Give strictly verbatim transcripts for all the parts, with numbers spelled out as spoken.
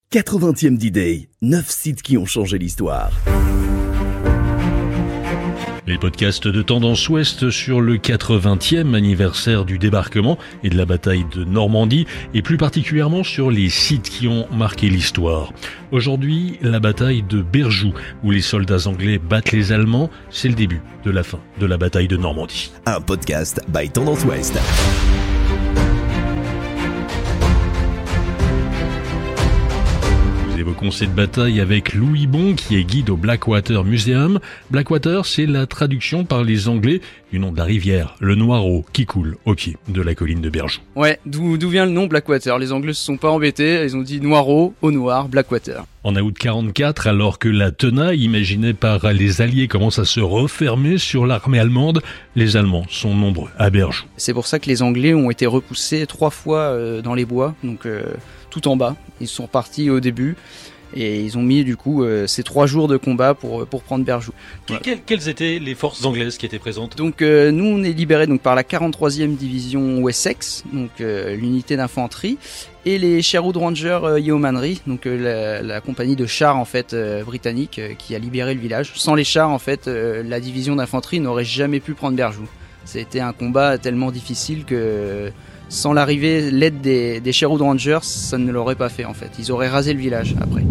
quatre-vingtième D-Day, neuf sites qui ont changé l'histoire. Les podcasts de Tendance Ouest sur le quatre-vingtième anniversaire du débarquement et de la bataille de Normandie, et plus particulièrement sur les sites qui ont marqué l'histoire. Aujourd'hui, la bataille de Berjou, où les soldats anglais battent les Allemands, c'est le début de la fin de la bataille de Normandie. Un podcast by Tendance Ouest. Évoquons cette bataille avec Louis Bon, qui est guide au Blackwater Museum. Blackwater, c'est la traduction par les Anglais du nom de la rivière, le Noireau, qui coule au pied de la colline de Berjou. Ouais, d'où, d'où vient le nom Blackwater. Les Anglais se sont pas embêtés, ils ont dit Noireau, au noir, Blackwater. En août quarante-quatre, alors que la tenaille imaginée par les Alliés commence à se refermer sur l'armée allemande, les Allemands sont nombreux à Berjou. C'est pour ça que les Anglais ont été repoussés trois fois euh, dans les bois, donc euh, tout en bas. Ils sont partis au début. Et ils ont mis du coup euh, ces trois jours de combat pour pour prendre Berjou. Voilà. Quelles, quelles étaient les forces anglaises qui étaient présentes ? Donc euh, nous on est libérés donc par la quarante-troisième division Wessex, donc euh, l'unité d'infanterie, et les Sherwood Rangers euh, Yeomanry, donc euh, la, la compagnie de chars en fait euh, britannique euh, qui a libéré le village. Sans les chars en fait, euh, la division d'infanterie n'aurait jamais pu prendre Berjou. C'était un combat tellement difficile que sans l'arrivée, l'aide des, des Sherwood Rangers, ça ne l'aurait pas fait en fait. Ils auraient rasé le village après.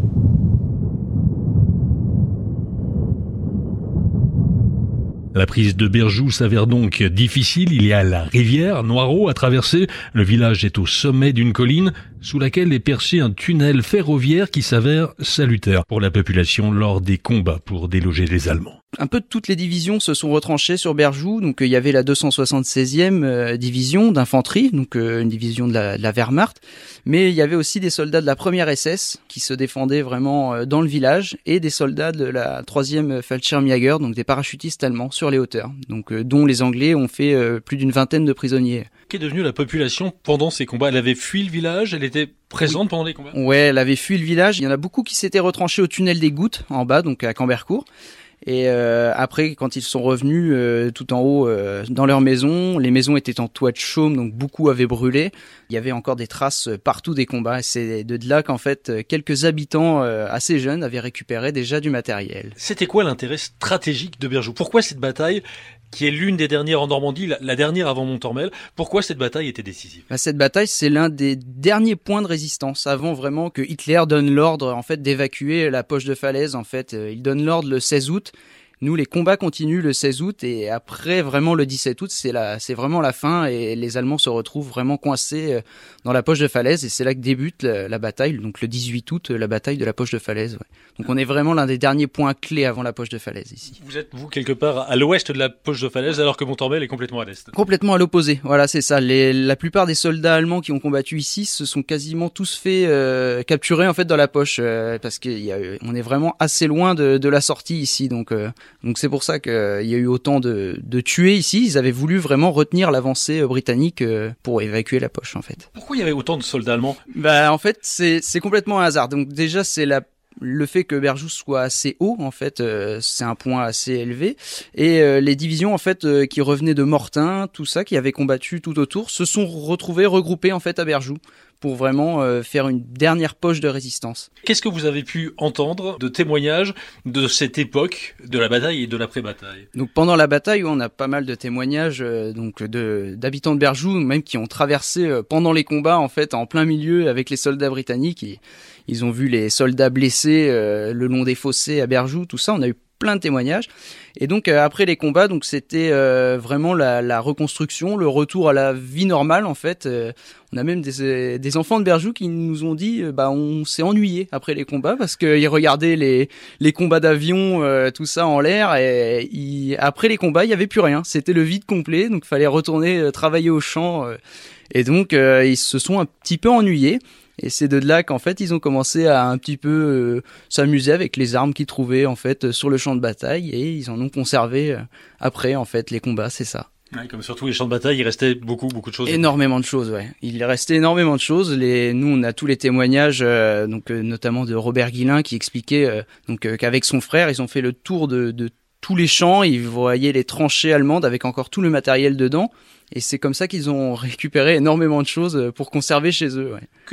La prise de Berjou s'avère donc difficile. Il y a la rivière Noireau à traverser. Le village est au sommet d'une colline sous laquelle est percé un tunnel ferroviaire qui s'avère salutaire pour la population lors des combats pour déloger les Allemands. Un peu toutes les divisions se sont retranchées sur Berjou. Donc il y avait la deux cent soixante-seizième euh, division d'infanterie, donc euh, une division de la, de la Wehrmacht, mais il y avait aussi des soldats de la première S S qui se défendaient vraiment euh, dans le village, et des soldats de la troisième Fallschirmjäger, donc des parachutistes allemands sur les hauteurs, donc euh, dont les Anglais ont fait euh, plus d'une vingtaine de prisonniers. Qu'est devenue la population pendant ces combats ? Elle avait fui le village, elle était présente oui. pendant les combats ? Ouais, elle avait fui le village. Il y en a beaucoup qui s'étaient retranchés au tunnel des Gouttes en bas, donc à Cambercourt. Et euh, après, quand ils sont revenus euh, tout en haut euh, dans leur maison, les maisons étaient en toit de chaume, donc beaucoup avaient brûlé. Il y avait encore des traces partout des combats. Et c'est de là qu'en fait, quelques habitants euh, assez jeunes avaient récupéré déjà du matériel. C'était quoi l'intérêt stratégique de Berjou ? Pourquoi cette bataille, qui est l'une des dernières en Normandie, la, la dernière avant Montormel, pourquoi cette bataille était décisive ? Bah, cette bataille, c'est l'un des derniers points de résistance avant vraiment que Hitler donne l'ordre en fait d'évacuer la poche de Falaise. En fait, il donne l'ordre le seize août. Nous, les combats continuent le seize août, et après, vraiment, le dix-sept août, c'est la, c'est vraiment la fin, et les Allemands se retrouvent vraiment coincés dans la poche de Falaise, et c'est là que débute la, la bataille, donc le dix-huit août, la bataille de la poche de Falaise. Ouais. Donc on est vraiment l'un des derniers points clés avant la poche de Falaise, ici. Vous êtes, vous, quelque part à l'ouest de la poche de Falaise, alors que Montormel est complètement à l'est. Complètement à l'opposé, voilà, c'est ça. Les, la plupart des soldats allemands qui ont combattu ici se sont quasiment tous fait euh, capturer, en fait, dans la poche, euh, parce qu'on est vraiment assez loin de, de la sortie ici, donc, euh, donc c'est pour ça que il y a eu autant de, de tués ici. Ils avaient voulu vraiment retenir l'avancée britannique pour évacuer la poche, en fait. Pourquoi il y avait autant de soldats allemands ? Bah, en fait, c'est, c'est complètement un hasard. Donc déjà, c'est la le fait que Berjou soit assez haut, en fait, euh, c'est un point assez élevé, et euh, les divisions en fait euh, qui revenaient de Mortain, tout ça, qui avaient combattu tout autour, se sont retrouvées regroupées en fait à Berjou pour vraiment euh, faire une dernière poche de résistance. Qu'est-ce que vous avez pu entendre de témoignages de cette époque, de la bataille et de l'après-bataille ? Donc pendant la bataille, on a pas mal de témoignages euh, donc de d'habitants de Berjou, même qui ont traversé euh, pendant les combats en fait en plein milieu avec les soldats britanniques. Et ils ont vu les soldats blessés euh, le long des fossés à Berjou, tout ça. On a eu plein de témoignages. Et donc euh, après les combats, donc c'était euh, vraiment la, la reconstruction, le retour à la vie normale en fait. Euh, on a même des, des enfants de Berjou qui nous ont dit, euh, bah on s'est ennuyé après les combats parce qu'ils regardaient les les combats d'avion, euh, tout ça en l'air, et ils, après les combats il y avait plus rien. C'était le vide complet, donc fallait retourner euh, travailler au champ. Euh, et donc euh, ils se sont un petit peu ennuyés. Et c'est de là qu'en fait ils ont commencé à un petit peu euh, s'amuser avec les armes qu'ils trouvaient en fait sur le champ de bataille, et ils en ont conservé euh, après en fait les combats, c'est ça. Ouais, comme sur tous les champs de bataille, il restait beaucoup beaucoup de choses. Énormément de choses, ouais. Il restait énormément de choses. Les, nous on a tous les témoignages, euh, donc euh, notamment de Robert Guillain qui expliquait euh, donc euh, qu'avec son frère ils ont fait le tour de, de tous les champs, ils voyaient les tranchées allemandes avec encore tout le matériel dedans, et c'est comme ça qu'ils ont récupéré énormément de choses pour conserver chez eux. Ouais. Que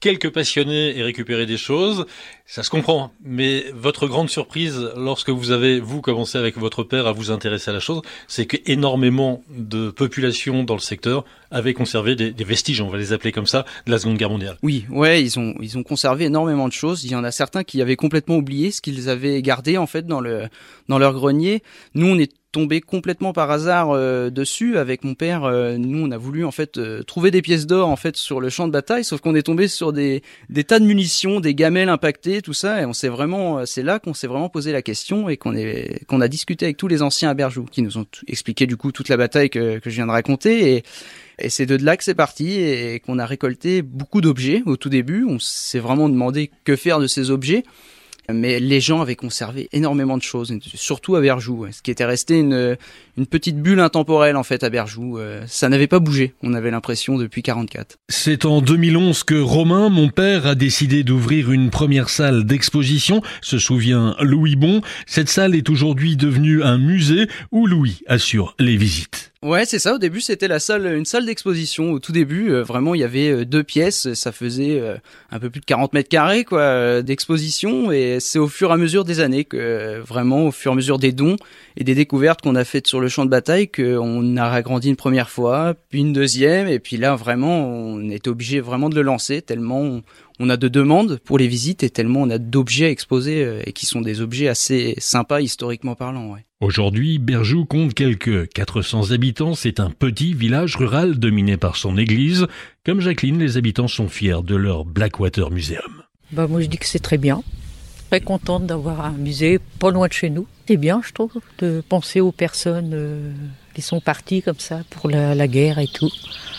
quelques passionnés et récupérer des choses, ça se comprend. Mais votre grande surprise, lorsque vous avez, vous, commencé avec votre père à vous intéresser à la chose, c'est qu'énormément de populations dans le secteur avaient conservé des, des vestiges, on va les appeler comme ça, de la Seconde Guerre mondiale. Oui, ouais, ils ont ils ont conservé énormément de choses. Il y en a certains qui avaient complètement oublié ce qu'ils avaient gardé en fait dans le dans leur grenier. Nous, on est tombé complètement par hasard euh, dessus avec mon père. Euh, nous, on a voulu en fait euh, trouver des pièces d'or en fait sur le champ de bataille, sauf qu'on est tombé sur des des tas de munitions, des gamelles impactées, tout ça. Et on s'est vraiment, c'est là qu'on s'est vraiment posé la question et qu'on est qu'on a discuté avec tous les anciens à Berjoux, qui nous ont t- expliqué du coup toute la bataille que que je viens de raconter. Et Et c'est de là que c'est parti et qu'on a récolté beaucoup d'objets au tout début. On s'est vraiment demandé que faire de ces objets. Mais les gens avaient conservé énormément de choses, surtout à Berjoux, ce qui était resté une, une petite bulle intemporelle en fait à Berjoux. Ça n'avait pas bougé, on avait l'impression depuis quarante-quatre. C'est en deux mille onze que Romain, mon père, a décidé d'ouvrir une première salle d'exposition, se souvient Louis Bon. Cette salle est aujourd'hui devenue un musée où Louis assure les visites. Ouais, c'est ça. Au début, c'était la salle, une salle d'exposition. Au tout début, euh, vraiment, il y avait euh, deux pièces. Ça faisait euh, un peu plus de quarante mètres carrés, quoi, euh, d'exposition. Et c'est au fur et à mesure des années que, euh, vraiment, au fur et à mesure des dons et des découvertes qu'on a faites sur le champ de bataille, qu'on a agrandi une première fois, puis une deuxième. Et puis là, vraiment, on était obligé vraiment de le lancer tellement on, on a de demandes pour les visites et tellement on a d'objets à exposer euh, et qui sont des objets assez sympas historiquement parlant, ouais. Aujourd'hui, Berjoux compte quelques quatre cents habitants. C'est un petit village rural dominé par son église. Comme Jacqueline, les habitants sont fiers de leur Blackwater Museum. Bah moi je dis que c'est très bien. Très contente d'avoir un musée pas loin de chez nous. C'est bien, je trouve, de penser aux personnes euh, qui sont parties comme ça pour la, la guerre et tout.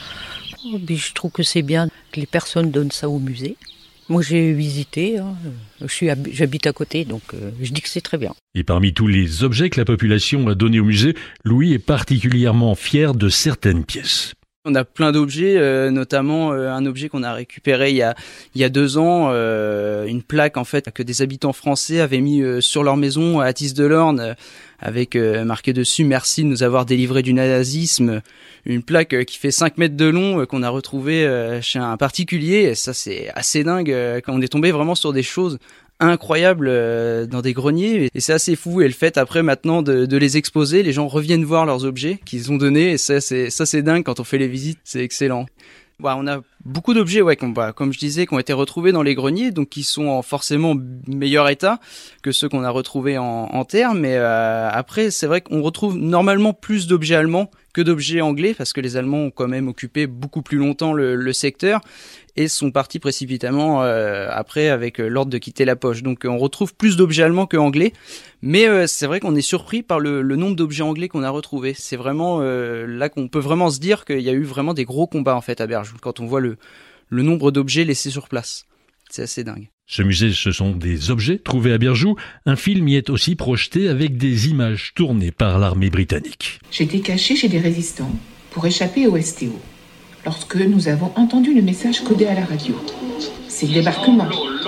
Et je trouve que c'est bien que les personnes donnent ça au musée. Moi, j'ai visité, hein. je suis, j'habite à côté, donc euh, je dis que c'est très bien. Et parmi tous les objets que la population a donnés au musée, Louis est particulièrement fier de certaines pièces. On a plein d'objets, euh, notamment euh, un objet qu'on a récupéré il y a il y a deux ans, euh, une plaque en fait que des habitants français avaient mis euh, sur leur maison à Athis-de-l'Orne, euh, avec euh, marqué dessus merci de nous avoir délivrés du nazisme, une plaque euh, qui fait cinq mètres de long euh, qu'on a retrouvée euh, chez un particulier. Et ça c'est assez dingue euh, quand on est tombé vraiment sur des choses incroyables euh, dans des greniers et c'est assez fou. Et le fait après maintenant de, de les exposer, les gens reviennent voir leurs objets qu'ils ont donnés et ça c'est ça c'est dingue quand on fait les visites, c'est excellent. Ouais, on a beaucoup d'objets, ouais, comme, bah, comme je disais, qui ont été retrouvés dans les greniers, donc qui sont en forcément meilleur état que ceux qu'on a retrouvés en, en terre. Mais euh, après, c'est vrai qu'on retrouve normalement plus d'objets allemands que d'objets anglais, parce que les Allemands ont quand même occupé beaucoup plus longtemps le, le secteur et sont partis précipitamment euh, après avec euh, l'ordre de quitter la poche. Donc on retrouve plus d'objets allemands que anglais, mais euh, c'est vrai qu'on est surpris par le, le nombre d'objets anglais qu'on a retrouvés. C'est vraiment euh, là qu'on peut vraiment se dire qu'il y a eu vraiment des gros combats en fait à Berjoux, quand on voit le, le nombre d'objets laissés sur place. C'est assez dingue. Ce musée, ce sont des objets trouvés à Berjoux. Un film y est aussi projeté avec des images tournées par l'armée britannique. J'étais caché chez des résistants pour échapper au S T O. Lorsque nous avons entendu le message codé à la radio. C'est le débarquement.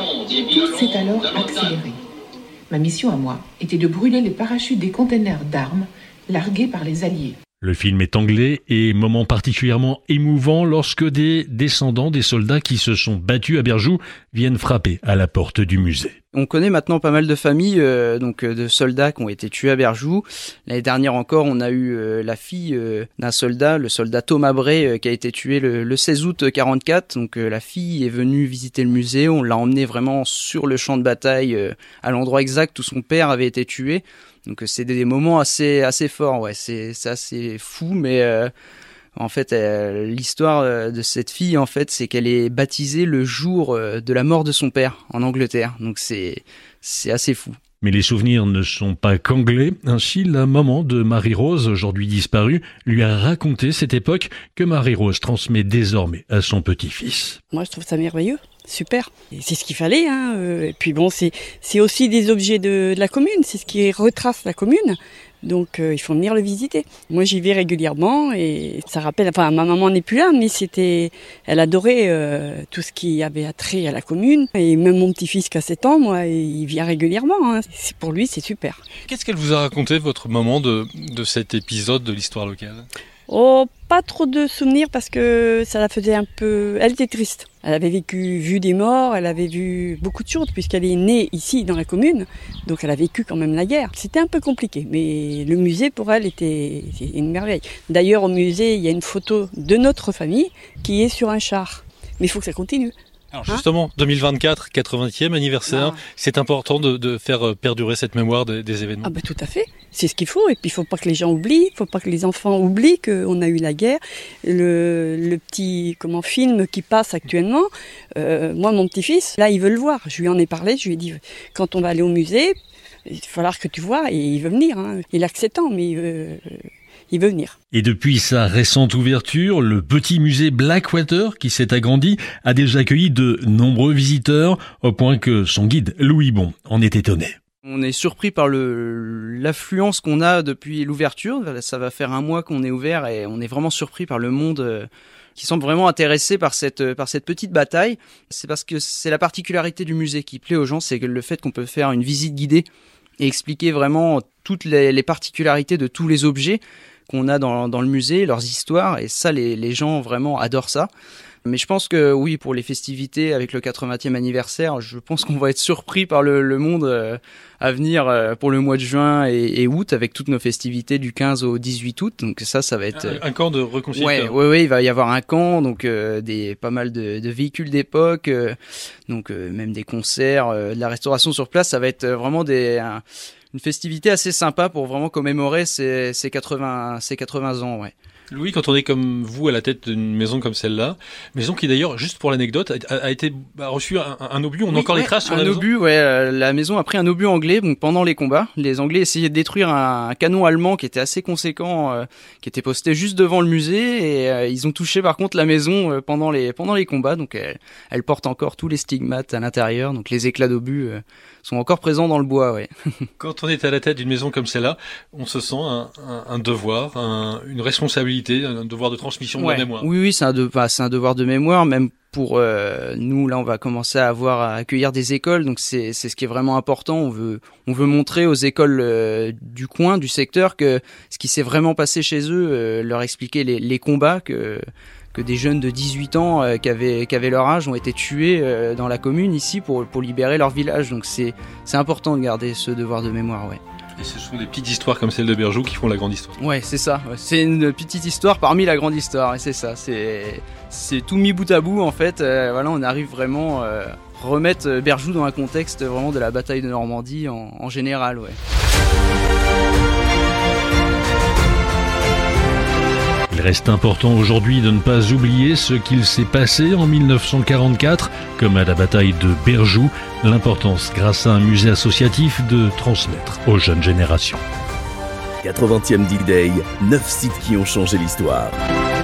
Tout s'est alors accéléré. Ma mission à moi était de brûler les parachutes des containers d'armes largués par les Alliés. Le film est anglais et moment particulièrement émouvant lorsque des descendants des soldats qui se sont battus à Berjoux viennent frapper à la porte du musée. On connaît maintenant pas mal de familles euh, donc euh, de soldats qui ont été tués à Berjoux. L'année dernière encore, on a eu euh, la fille euh, d'un soldat, le soldat Thomas Bray, euh, qui a été tué le, le seize août quarante-quatre. Donc euh, la fille est venue visiter le musée, on l'a emmenée vraiment sur le champ de bataille, euh, à l'endroit exact où son père avait été tué. Donc euh, c'est des moments assez assez forts, ouais, c'est c'est assez fou, mais euh, en fait, euh, l'histoire de cette fille, en fait, c'est qu'elle est baptisée le jour de la mort de son père en Angleterre. Donc c'est c'est assez fou. Mais les souvenirs ne sont pas qu'anglais. Ainsi, la maman de Marie-Rose, aujourd'hui disparue, lui a raconté cette époque que Marie-Rose transmet désormais à son petit-fils. Moi, je trouve ça merveilleux. Super. Et c'est ce qu'il fallait, hein. Et puis bon, c'est c'est aussi des objets de, de la commune. C'est ce qui retrace la commune. Donc euh, il faut venir le visiter. Moi j'y vais régulièrement et ça rappelle, enfin ma maman n'est plus là, mais c'était, elle adorait euh, tout ce qui avait attrait à la commune. Et même mon petit-fils qui a sept ans, moi, il vient régulièrement, hein. C'est, pour lui c'est super. Qu'est-ce qu'elle vous a raconté, votre maman, de, de cet épisode de l'histoire locale ? Oh, pas trop de souvenirs parce que ça la faisait un peu... Elle était triste. Elle avait vécu, vu des morts, elle avait vu beaucoup de choses puisqu'elle est née ici dans la commune. Donc elle a vécu quand même la guerre. C'était un peu compliqué, mais le musée pour elle était une merveille. D'ailleurs au musée, il y a une photo de notre famille qui est sur un char. Mais il faut que ça continue. Alors justement, deux mille vingt-quatre, quatre-vingtième anniversaire, ah. c'est important de, de faire perdurer cette mémoire des, des événements. Ah ben tout à fait, c'est ce qu'il faut. Et puis il faut pas que les gens oublient, il faut pas que les enfants oublient qu'on a eu la guerre. Le, le petit comment film qui passe actuellement, euh, moi mon petit-fils, là il veut le voir. Je lui en ai parlé, je lui ai dit quand on va aller au musée, il va falloir que tu vois, et il veut venir. Hein. Il a que sept ans, mais il veut... Il veut venir. Et depuis sa récente ouverture, le petit musée Blackwater, qui s'est agrandi, a déjà accueilli de nombreux visiteurs, au point que son guide, Louis Bon, en est étonné. On est surpris par le l'affluence qu'on a depuis l'ouverture. Ça va faire un mois qu'on est ouvert et on est vraiment surpris par le monde qui semble vraiment intéressé par cette par cette petite bataille. C'est parce que c'est la particularité du musée qui plaît aux gens, c'est que le fait qu'on peut faire une visite guidée et expliquer vraiment toutes les, les particularités de tous les objets qu'on a dans, dans le musée, leurs histoires, et ça, les, les gens vraiment adorent ça. Mais je pense que oui, pour les festivités avec le quatre-vingtième anniversaire, je pense qu'on va être surpris par le, le monde euh, à venir euh, pour le mois de juin et, et août, avec toutes nos festivités du quinze au dix-huit août. Donc ça, ça va être... Euh... Un, un camp de reconstitution. Ouais, ouais, ouais, il va y avoir un camp, donc euh, des pas mal de, de véhicules d'époque, euh, donc euh, même des concerts, euh, de la restauration sur place. Ça va être vraiment des... Un, une festivité assez sympa pour vraiment commémorer ces, ces quatre-vingts, ces quatre-vingts ans, ouais. Louis, quand on est comme vous à la tête d'une maison comme celle-là, maison qui d'ailleurs, juste pour l'anecdote, a, a été a reçu un, un obus, on oui, a encore ouais, les traces sur un la maison. Un obus, ouais, euh, la maison a pris un obus anglais donc pendant les combats. Les Anglais essayaient de détruire un, un canon allemand qui était assez conséquent, euh, qui était posté juste devant le musée, et euh, ils ont touché par contre la maison euh, pendant les pendant les combats, donc elle, elle porte encore tous les stigmates à l'intérieur, donc les éclats d'obus euh, sont encore présents dans le bois, ouais. Quand on est à la tête d'une maison comme celle-là, on se sent un, un, un devoir, un, une responsabilité, un devoir de transmission ouais. de la mémoire. Oui, oui, c'est un, de, bah, c'est un devoir de mémoire, même pour euh, nous. Là, on va commencer à avoir à accueillir des écoles, donc c'est, c'est ce qui est vraiment important. On veut, on veut montrer aux écoles euh, du coin, du secteur, que ce qui s'est vraiment passé chez eux, euh, leur expliquer les, les combats que. que des jeunes de dix-huit ans euh, qui avaient qui avaient leur âge ont été tués euh, dans la commune ici pour pour libérer leur village. Donc c'est c'est important de garder ce devoir de mémoire, ouais. Et ce sont des petites histoires comme celle de Berjou qui font la grande histoire. Ouais, c'est ça. C'est une petite histoire parmi la grande histoire, et c'est ça. C'est c'est tout mis bout à bout en fait. Euh, voilà, on arrive vraiment euh, remettre Berjou dans un contexte vraiment de la bataille de Normandie en, en général, ouais. Il reste important aujourd'hui de ne pas oublier ce qu'il s'est passé en mille neuf cent quarante-quatre, comme à la bataille de Berjou, l'importance, grâce à un musée associatif, de transmettre aux jeunes générations. quatre-vingtième Dig Day, neuf sites qui ont changé l'histoire.